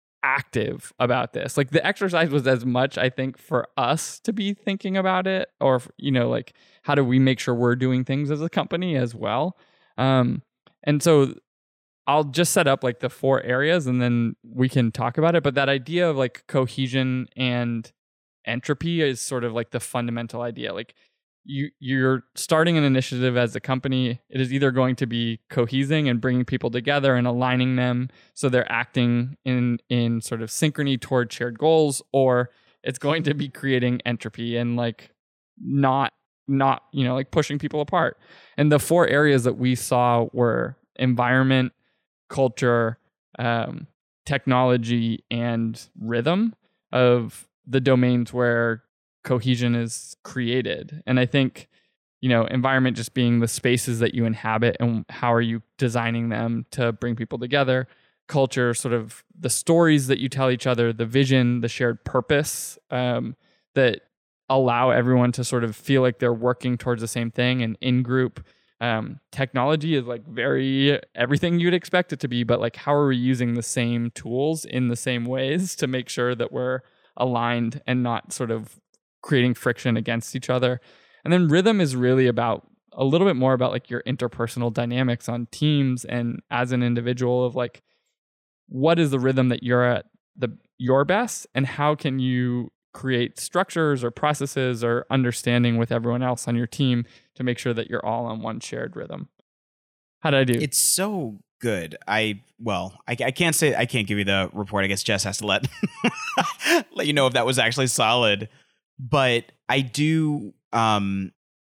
active about this. Like the exercise was as much, I think, for us to be thinking about it, or, you know, like how do we make sure we're doing things as a company as well? Um, and so I'll just set up like the four areas and then we can talk about it. But that idea of like cohesion and entropy is sort of like the fundamental idea. Like you, you're starting an initiative as a company. It is either going to be cohesing and bringing people together and aligning them so they're acting in, in sort of synchrony toward shared goals, or it's going to be creating entropy and like not, not, you know, like pushing people apart. And the four areas that we saw were environment, culture, um, technology, and rhythm of the domains where cohesion is created. And I think, you know, environment just being the spaces that you inhabit and how are you designing them to bring people together. Culture, sort of the stories that you tell each other, the vision, the shared purpose um, that allow everyone to sort of feel like they're working towards the same thing and in group. Um, technology is like very everything you'd expect it to be, but like how are we using the same tools in the same ways to make sure that we're aligned and not sort of creating friction against each other. And then rhythm is really about a little bit more about like your interpersonal dynamics on teams and as an individual of like, what is the rhythm that you're at the your best and how can you create structures or processes or understanding with everyone else on your team to make sure that you're all on one shared rhythm. How did I do? It's so good. I, well, I, I can't say, I can't give you the report. I guess Jess has to let, let you know if that was actually solid. But I do, um,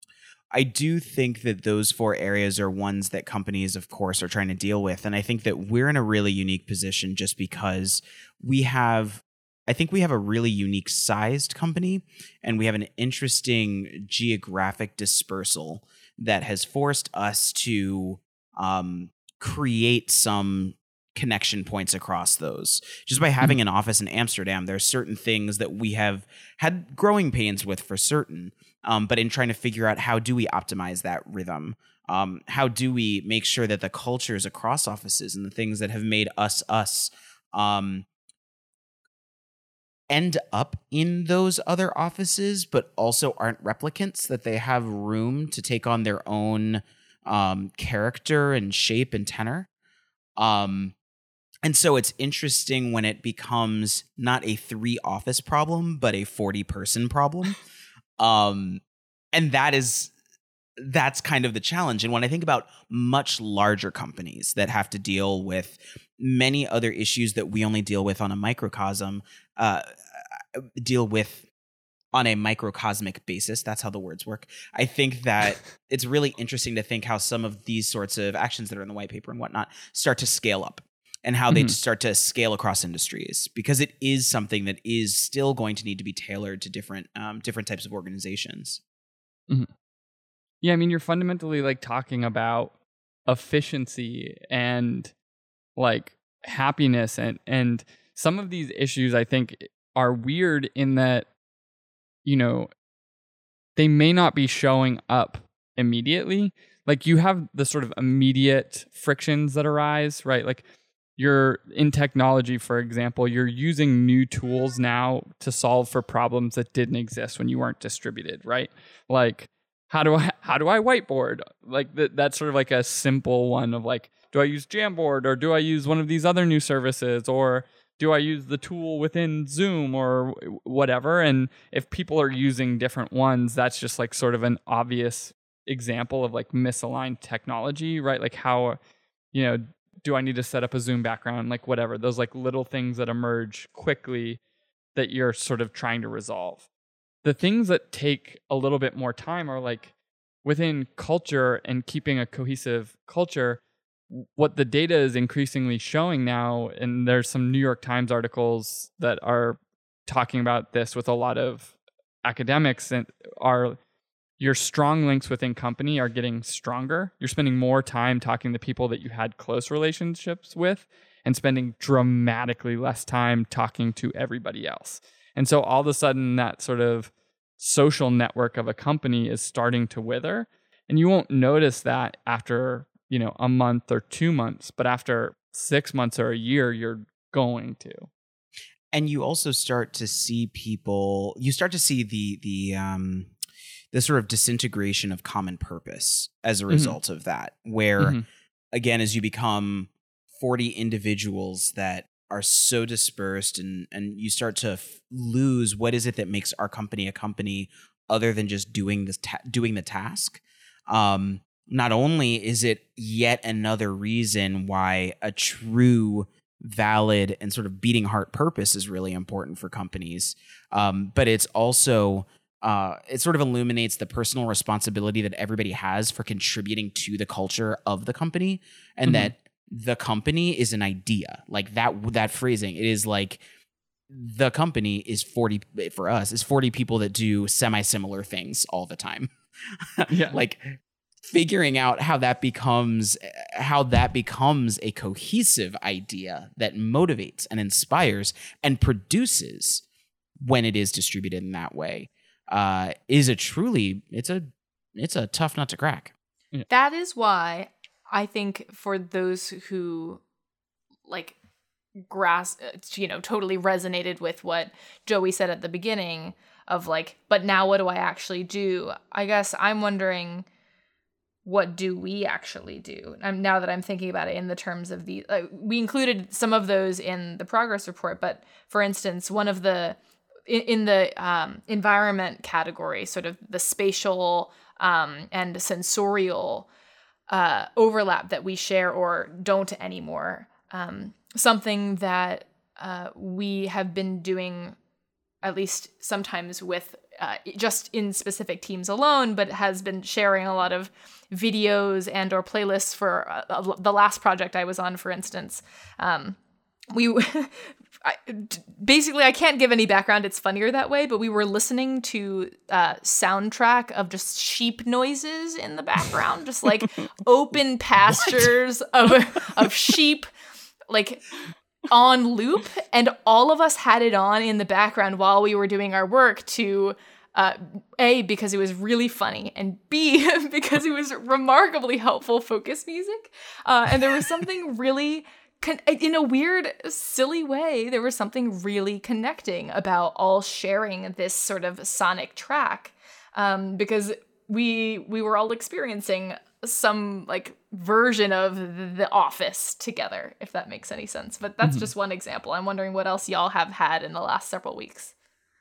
I do think that those four areas are ones that companies, of course, are trying to deal with. And I think that we're in a really unique position just because we have, I think we have a really unique sized company and we have an interesting geographic dispersal that has forced us to um, create some connection points across those. Just by having an office in Amsterdam, there are certain things that we have had growing pains with for certain. Um, but in trying to figure out how do we optimize that rhythm? Um, how do we make sure that the cultures across offices and the things that have made us us um, end up in those other offices, but also aren't replicants, that they have room to take on their own um, character and shape and tenor. Um, and so it's interesting when it becomes not a three office problem, but a forty person problem. Um, and that is, that's kind of the challenge. And when I think about much larger companies that have to deal with many other issues that we only deal with on a microcosm, uh, deal with on a microcosmic basis. That's how the words work. I think that it's really interesting to think how some of these sorts of actions that are in the white paper and whatnot start to scale up and how mm-hmm. they start to scale across industries, because it is something that is still going to need to be tailored to different, um, different types of organizations. Mm-hmm. Yeah. I mean, you're fundamentally like talking about efficiency and like happiness and, and some of these issues I think are weird in that, you know, they may not be showing up immediately. Like you have the sort of immediate frictions that arise, right? Like you're in technology, for example, you're using new tools now to solve for problems that didn't exist when you weren't distributed, right? Like how do I how do I whiteboard? Like th- that's sort of like a simple one of like, do I use Jamboard or do I use one of these other new services, or do I use the tool within Zoom or whatever? And if people are using different ones, that's just like sort of an obvious example of like misaligned technology, right? Like how, you know, do I need to set up a Zoom background? Like whatever, those like little things that emerge quickly that you're sort of trying to resolve. The things that take a little bit more time are like within culture and keeping a cohesive culture, what the data is increasingly showing now, and there's some New York Times articles that are talking about this with a lot of academics, and are your strong links within company are getting stronger. You're spending more time talking to people that you had close relationships with and spending dramatically less time talking to everybody else. And so all of a sudden that sort of social network of a company is starting to wither, and you won't notice that after, you know, a month or two months, but after six months or a year, you're going to. And you also start to see people, you start to see the, the, um, the sort of disintegration of common purpose as a result mm-hmm. of that, where mm-hmm. again, as you become forty individuals that are so dispersed, and, and you start to f- lose what is it that makes our company a company other than just doing this, ta- doing the task. Um, not only is it yet another reason why a true, valid, and sort of beating heart purpose is really important for companies, um, but it's also uh, it sort of illuminates the personal responsibility that everybody has for contributing to the culture of the company, and mm-hmm. that the company is an idea. Like that that phrasing, it is like the company is forty for us is forty people that do semi-similar things all the time. Yeah. Like figuring out how that becomes how that becomes a cohesive idea that motivates and inspires and produces when it is distributed in that way uh, is a truly it's a it's a tough nut to crack. That is why I think for those who like grasp, you know, totally resonated with what Joey said at the beginning of like, but now what do I actually do? I guess I'm wondering, what do we actually do? Um, now that I'm thinking about it in the terms of the, uh, we included some of those in the progress report, but for instance, one of the, in, in the um, environment category, sort of the spatial um, and sensorial uh, overlap that we share or don't anymore. Um, something that uh, we have been doing, at least sometimes with uh, just in specific teams alone, but has been sharing a lot of videos and or playlists for uh, the last project I was on, for instance. Um, we I, basically, I can't give any background. It's funnier that way, but we were listening to uh, soundtrack of just sheep noises in the background, just like open pastures of of sheep, like on loop, and all of us had it on in the background while we were doing our work to uh, A, because it was really funny, and B, because it was remarkably helpful focus music. Uh, and there was something really, con- in a weird, silly way, there was something really connecting about all sharing this sort of sonic track, um, because we we were all experiencing some like version of The Office together, if that makes any sense. But that's mm-hmm. just one example. I'm wondering what else y'all have had in the last several weeks.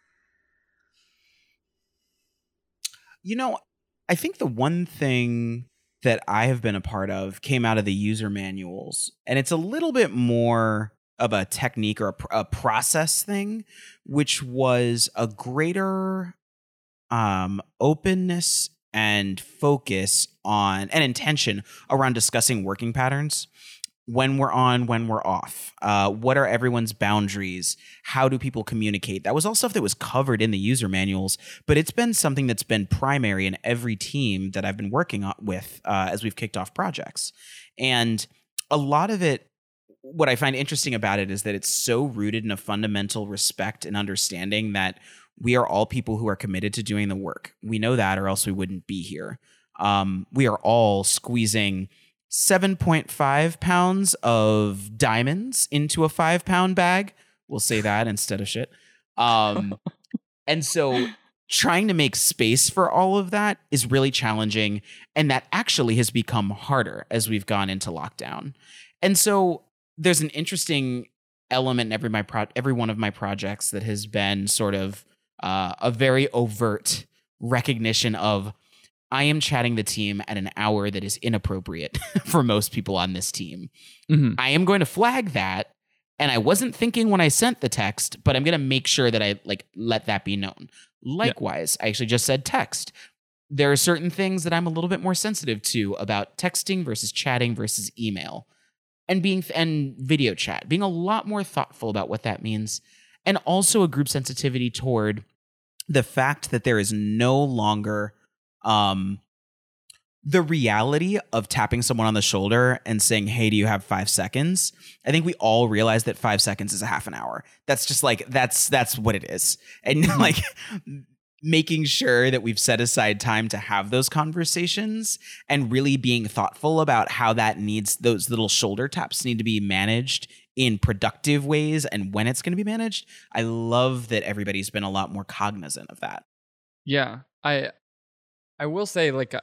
You know, I think the one thing that I have been a part of came out of the user manuals, and it's a little bit more of a technique or a, pr- a process thing, which was a greater um, openness and focus on and intention around discussing working patterns. When we're on, when we're off, uh, what are everyone's boundaries? How do people communicate? That was all stuff that was covered in the user manuals, but it's been something that's been primary in every team that I've been working on with uh, as we've kicked off projects. And a lot of it, what I find interesting about it is that it's so rooted in a fundamental respect and understanding that we are all people who are committed to doing the work. We know that, or else we wouldn't be here. Um, we are all squeezing seven point five pounds of diamonds into a five pound bag. We'll say that instead of shit. Um, and so trying to make space for all of that is really challenging. And that actually has become harder as we've gone into lockdown. And so there's an interesting element in every, my pro- every one of my projects that has been sort of uh, a very overt recognition of, I am chatting the team at an hour that is inappropriate for most people on this team. Mm-hmm. I am going to flag that, and I wasn't thinking when I sent the text, but I'm going to make sure that I like let that be known. Likewise, yeah. I actually just said text. there are certain things that I'm a little bit more sensitive to about texting versus chatting versus email and being and video chat, being a lot more thoughtful about what that means. And also a group sensitivity toward the fact that there is no longer um, the reality of tapping someone on the shoulder and saying, hey, do you have five seconds? I think we all realize that five seconds is a half an hour. That's just like, that's that's what it is. And like making sure that we've set aside time to have those conversations and really being thoughtful about how that needs, those little shoulder taps need to be managed in productive ways and when it's going to be managed. I love that everybody's been a lot more cognizant of that. Yeah, I I will say, like,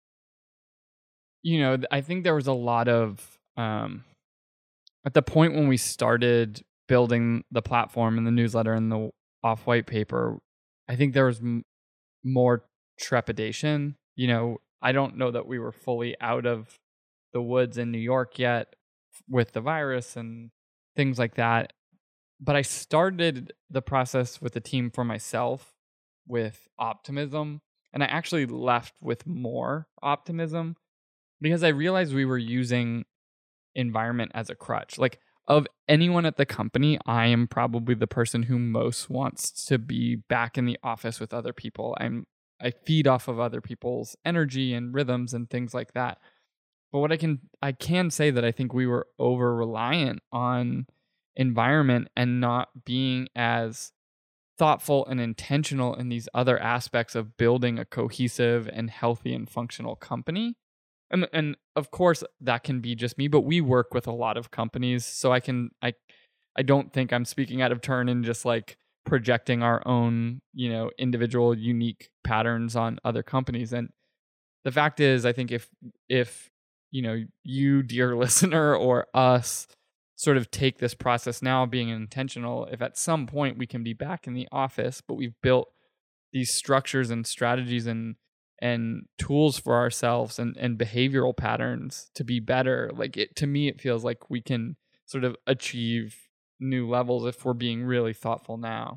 you know, I think there was a lot of, um, at the point when we started building the platform and the newsletter and the off-white paper, I think there was m- more trepidation. You know, I don't know that we were fully out of the woods in New York yet with the virus and things like that. But I started the process with the team for myself with optimism. And I actually left with more optimism because I realized we were using environment as a crutch. Like, of anyone at the company, I am probably the person who most wants to be back in the office with other people. I'm I feed off of other people's energy and rhythms and things like that. But what I can I can say that I think we were over reliant on environment and not being as thoughtful and intentional in these other aspects of building a cohesive and healthy and functional company. And and of course that can be just me, but we work with a lot of companies, so I can I I don't think I'm speaking out of turn and just like projecting our own, you know, individual unique patterns on other companies. And the fact is, I think if if you know, you, dear listener, or us sort of take this process now being intentional, if at some point we can be back in the office, but we've built these structures and strategies and and tools for ourselves and, and behavioral patterns to be better, like it, to me, it feels like we can sort of achieve new levels if we're being really thoughtful now.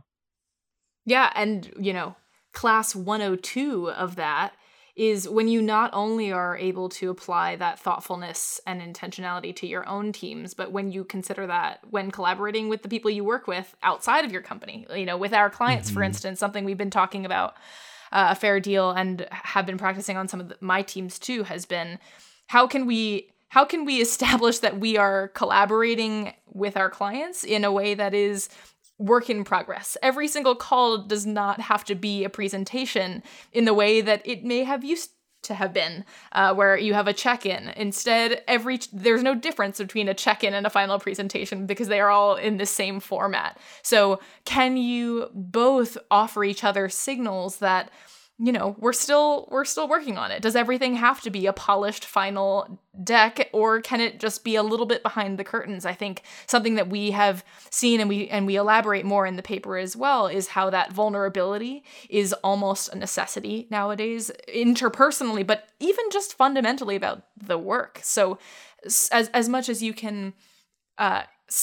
Yeah. And, you know, class one oh two of that is when you not only are able to apply that thoughtfulness and intentionality to your own teams, but when you consider that when collaborating with the people you work with outside of your company, you know, with our clients, mm-hmm. for instance, something we've been talking about uh, a fair deal and have been practicing on some of the, my teams too, has been how can we how can we establish that we are collaborating with our clients in a way that is work in progress. Every single call does not have to be a presentation in the way that it may have used to have been, uh, where you have a check-in. Instead, every there's no difference between a check-in and a final presentation because they are all in the same format. So can you both offer each other signals that, you know, we're still we're still working on it? Does everything have to be a polished final deck, or can it just be a little bit behind the curtains? I think something that we have seen and we and we elaborate more in the paper as well is how that vulnerability is almost a necessity nowadays, interpersonally, but even just fundamentally about the work. So as as much as you can uh,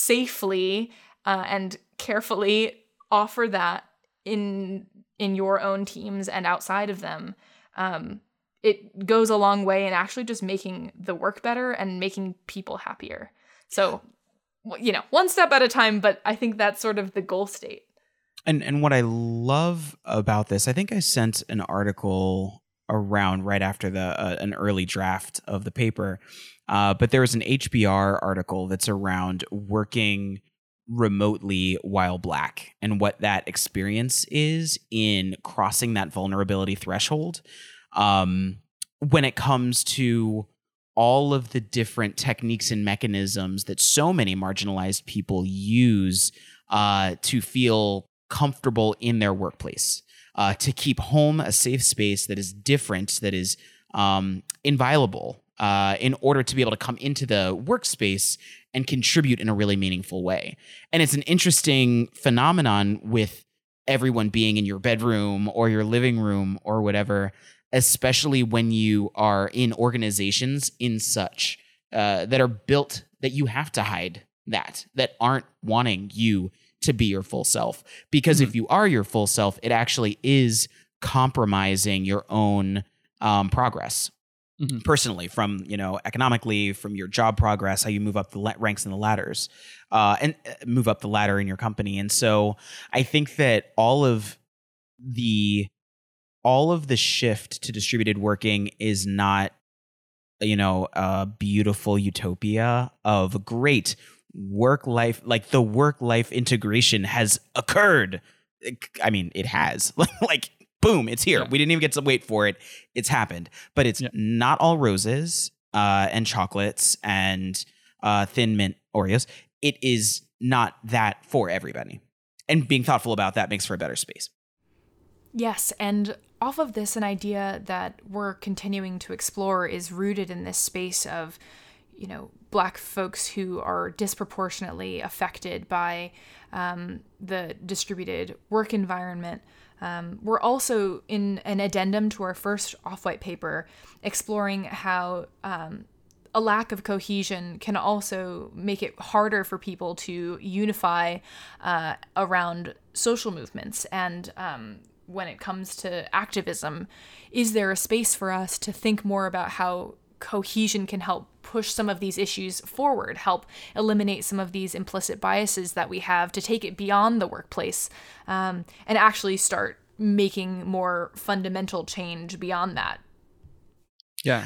safely uh, and carefully offer that in in your own teams and outside of them, um, it goes a long way in actually just making the work better and making people happier. So, you know, one step at a time, but I think that's sort of the goal state. And and what I love about this, I think I sent an article around right after the uh, an early draft of the paper, uh, but there was an H B R article that's around working remotely while Black and what that experience is in crossing that vulnerability threshold um, when it comes to all of the different techniques and mechanisms that so many marginalized people use uh, to feel comfortable in their workplace, uh, to keep home a safe space that is different, that is um, inviolable, uh, in order to be able to come into the workspace and contribute in a really meaningful way. And it's an interesting phenomenon with everyone being in your bedroom or your living room or whatever, especially when you are in organizations in such uh, that are built that you have to hide that, that aren't wanting you to be your full self. Because mm-hmm. if you are your full self, it actually is compromising your own um, progress. Mm-hmm. Personally, from, you know, economically, from your job progress, how you move up the la- ranks and the ladders, uh, and uh, move up the ladder in your company. And so I think that all of the all of the shift to distributed working is not, you know, a beautiful utopia of great work life, like the work life integration has occurred. I mean, it has like. Boom, it's here. Yeah. We didn't even get to wait for it. It's happened. But it's yeah. not all roses uh, and chocolates and uh, Thin Mint Oreos. It is not that for everybody. And being thoughtful about that makes for a better space. Yes, and off of this, an idea that we're continuing to explore is rooted in this space of, you know, Black folks who are disproportionately affected by um, the distributed work environment. Um, we're also in an addendum to our first off-white paper exploring how um, a lack of cohesion can also make it harder for people to unify uh, around social movements. And um, when it comes to activism, is there a space for us to think more about how cohesion can help push some of these issues forward, help eliminate some of these implicit biases that we have, to take it beyond the workplace, um, and actually start making more fundamental change beyond that? Yeah.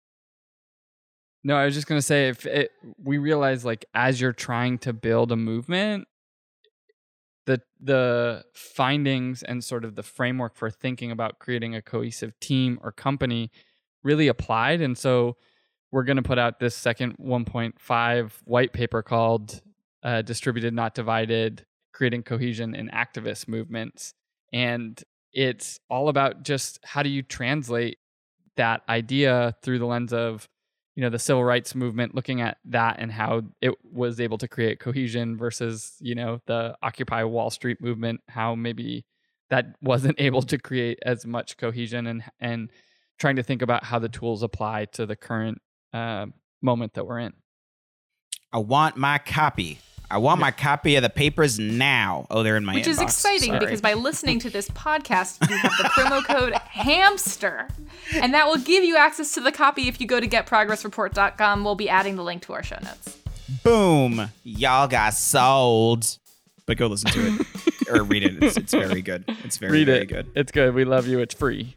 No, I was just going to say, if it, we realize, like, as you're trying to build a movement, the the findings and sort of the framework for thinking about creating a cohesive team or company really applied. And so we're going to put out this second one point five white paper called uh, Distributed Not Divided, Creating Cohesion in Activist Movements. And it's all about just how do you translate that idea through the lens of, you know, the civil rights movement, looking at that and how it was able to create cohesion versus, you know, the Occupy Wall Street movement, how maybe that wasn't able to create as much cohesion, and and trying to think about how the tools apply to the current uh, moment that we're in. I want my copy. I want my copy of the papers now. Oh, they're in my Which inbox. is exciting Sorry. because by listening to this podcast, you have the promo code HAMSTER. And that will give you access to the copy if you go to get progress report dot com. We'll be adding the link to our show notes. Boom. Y'all got sold. But go listen to it or read it. It's, it's very good. It's very, Read very it. good. It's good. We love you. It's free.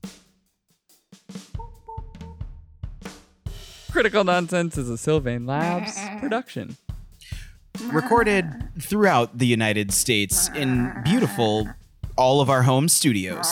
Critical Nonsense is a Sylvain Labs production. Recorded throughout the United States in beautiful, all of our home studios.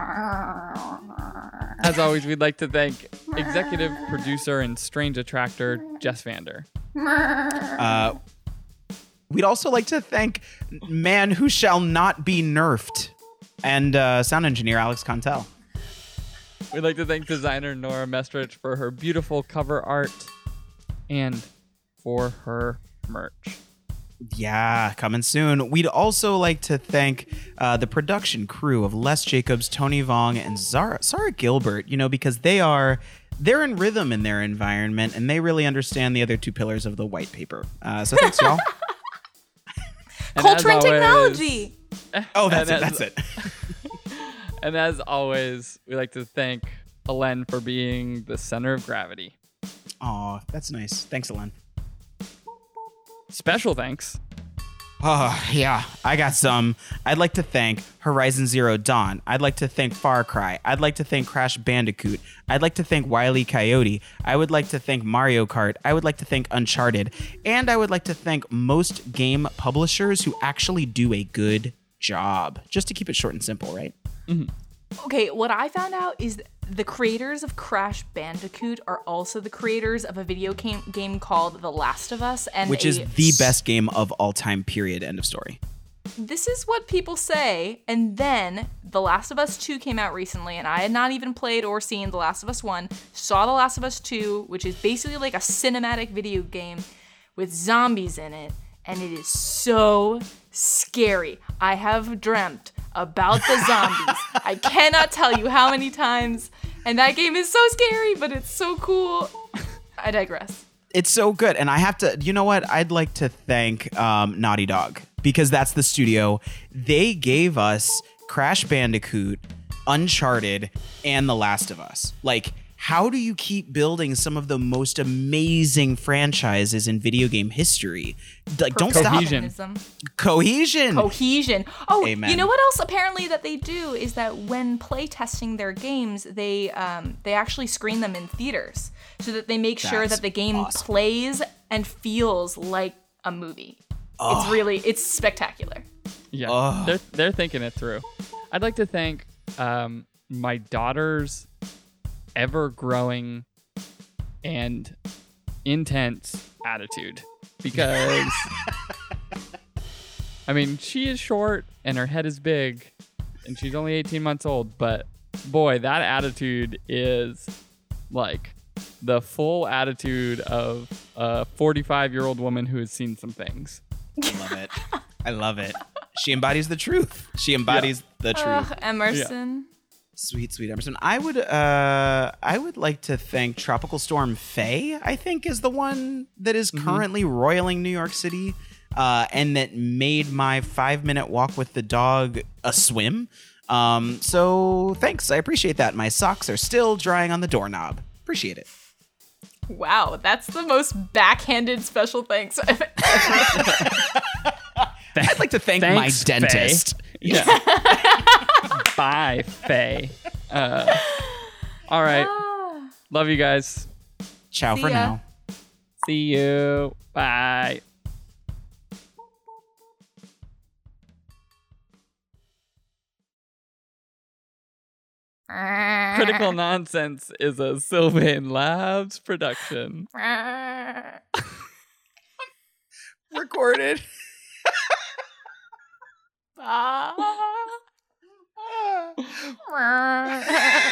As always, we'd like to thank executive producer and strange attractor Jess Vander. Uh, we'd also like to thank man who shall not be nerfed and uh, sound engineer Alex Contel. We'd like to thank designer Nora Mestrich for her beautiful cover art and for her merch. Yeah, coming soon. We'd also like to thank uh, the production crew of Les Jacobs, Tony Vong, and Zara, Sarah Gilbert, you know, because they are, they're in rhythm in their environment, and they really understand the other two pillars of the white paper. Uh, so thanks, y'all. Culture and always, technology. Oh, that's and it. as, That's it. And as always, we like to thank Alen for being the center of gravity. Aw, that's nice. Thanks, Alen. Special thanks. Oh, yeah, I got some. I'd like to thank Horizon Zero Dawn. I'd like to thank Far Cry. I'd like to thank Crash Bandicoot. I'd like to thank Wile E. Coyote. I would like to thank Mario Kart. I would like to thank Uncharted. And I would like to thank most game publishers who actually do a good job. Just to keep it short and simple, right? Mm-hmm. Okay, what I found out is the creators of Crash Bandicoot are also the creators of a video game, game called The Last of Us. And Which a, is the best game of all time, period. End of story. This is what people say. And then The Last of Us two came out recently, and I had not even played or seen The Last of Us one. Saw The Last of Us two, which is basically like a cinematic video game with zombies in it. And it is so scary. I have dreamt about the zombies. I cannot tell you how many times. And that game is so scary, but it's so cool. I digress. It's so good. And I have to, you know what? I'd like to thank um, Naughty Dog, because that's the studio. They gave us Crash Bandicoot, Uncharted, and The Last of Us. Like, how do you keep building some of the most amazing franchises in video game history? Like, don't stop. Cohesion. Cohesion. Cohesion. Oh, Amen. You know what else apparently that they do is that when play testing their games, they um, they actually screen them in theaters so that they make sure That's that the game awesome. plays and feels like a movie. Oh. It's really, it's spectacular. Yeah, Oh. they're they're thinking it through. I'd like to thank um, my daughter's ever-growing and intense attitude because I mean, she is short and her head is big and she's only eighteen months old, but boy, that attitude is like the full attitude of a forty-five-year-old woman who has seen some things. I love it. I love it. She embodies the truth. She embodies the truth. Ugh, Emerson. Sweet, sweet Emerson. I would, uh, I would like to thank Tropical Storm Faye. I think is the one that is currently roiling New York City, uh, and that made my five-minute walk with the dog a swim. Um, so thanks, I appreciate that. My socks are still drying on the doorknob. Appreciate it. Wow, that's the most backhanded special thanks I've ever. I'd like to thank Thanks, my dentist. Faye. Yeah. Bye, Faye. Uh, all right. Ah. Love you guys. Ciao See for ya. now. See you. Bye. Critical Nonsense is a Sylvain Labs production. Recorded. Ah.